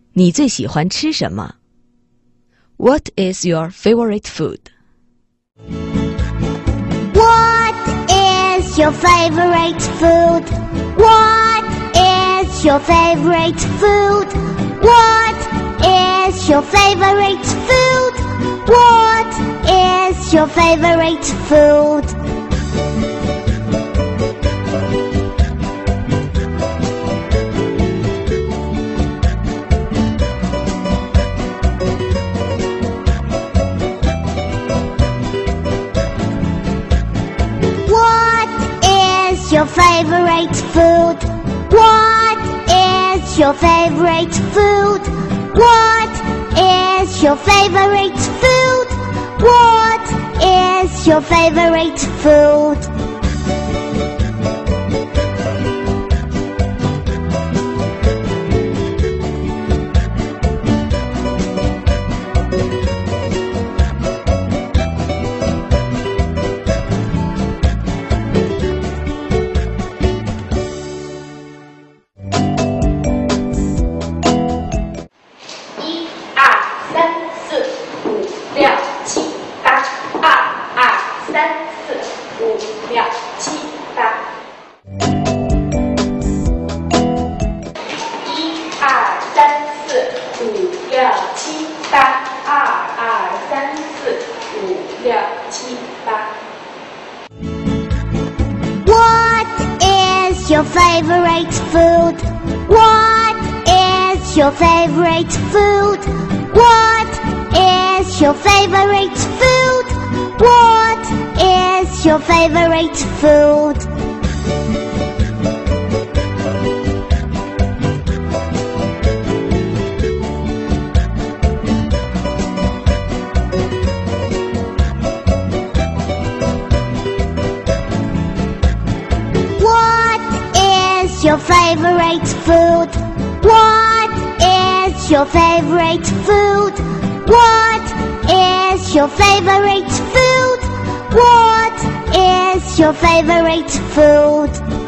你最喜欢吃什么 ？What is your favorite food? What is your favorite food? What is your favorite food? What is your favorite food? What is your favorite food? Your favorite food? What is your favorite food? What is your favorite food? What is your favorite food? Your favorite food? What is your favorite food? What is your favorite food? What is your favorite food? Your favorite food? What is your favorite food? What is your favorite food? What is your favorite food?